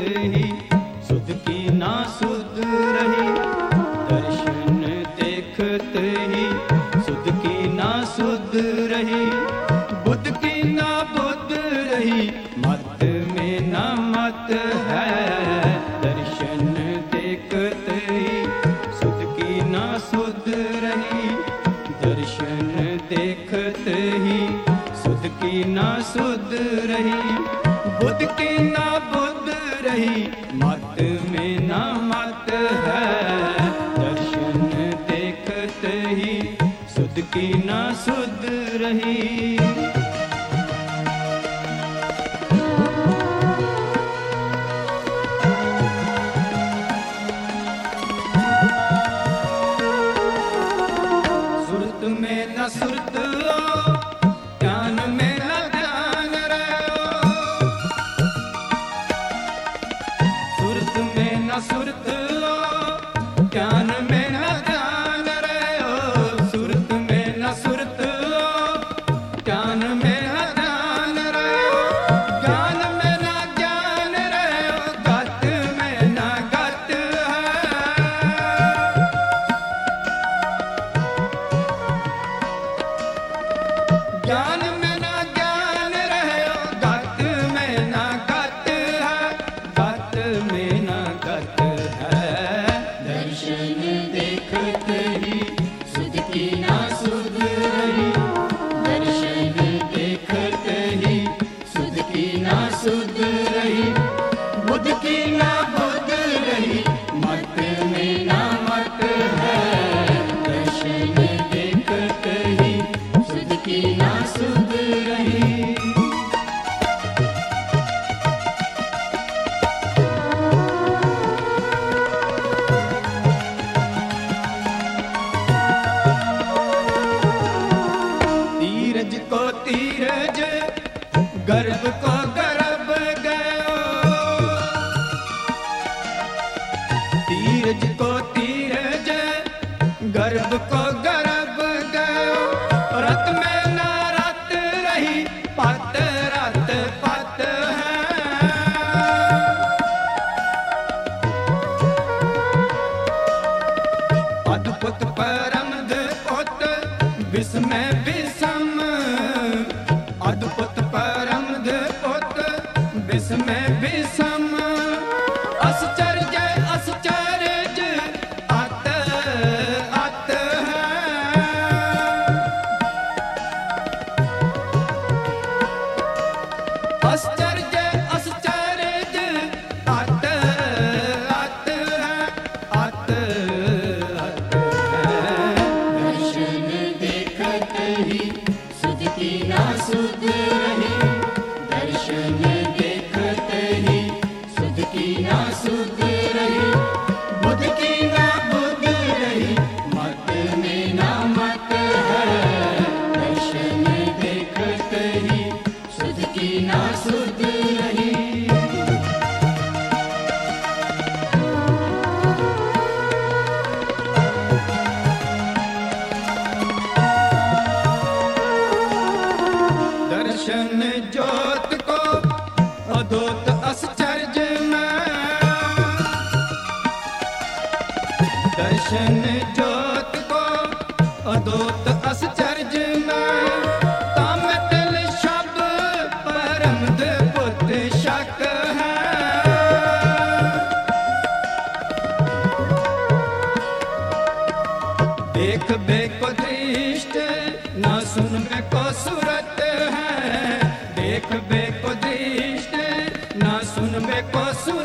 ही सुध की ना सुध रही। दर्शन देखते ही सुध की ना सुध रही। बुध की ना बुध रही, मत में ना मत है। दर्शन देखते ही सुध की ना सुध रही। दर्शन देखते ही सुध की ना सुध रही। बुध की ना बुध रही, मत में ना मत है। दर्शन देखते ही सुध की ना सुध रही। सुरत में न सुरत हो, ध्यान में न ध्यान रहो। सुरत में न सुरत हो, ध्यान में न ध्यान रहो। सुरत में न सुरत हो, ध्यान में न ध्यान रहो। ज्ञान में न ज्ञान रहो, गत में न गत है। ज्ञान में ना ज्ञान रहो, गत में ना गत है। गत में ना गत है। दर्शन देखते ही सुध की ना सुध रही। दर्शन देखते ही सुध की ना सुध रही। बुध की ना बुध रही, मत में ना मत है। दर्शन देखते ही सुध की ना सुध रही। तीरज को तीरज, गर्भ को गर्भ गयो। तीरज को तीरज, गर्भ को गर्भ गयो। रत में ना रत रही, पत रत पत है। अद्भुत परम पुत विषम विषम। अद्भुत परम पुत विषम विषम। आश्चर्य आश्चर्य अत अत है। आश्चर्य आश्चर्य अत अत है। अत अत है। दर्शन देखते ही सुध की ना सुध रही। दर्शन देखते ही सुध की ना सुध रही। बुध की ना बुध रही, मत में ना मत है। दर्शन देखते ही सुध की ना सुध रही। दर्शन ज्योत को अद्भुत आश्चर्य में। दर्शन ज्योत को अद्भुत आश्चर्य में। तम तिल शब्द परम पुत शक है। देख बेको दृष्ट, ना सुन बेको सुरत है। देख बेको दृष्ट, ना सुन बेको सुरत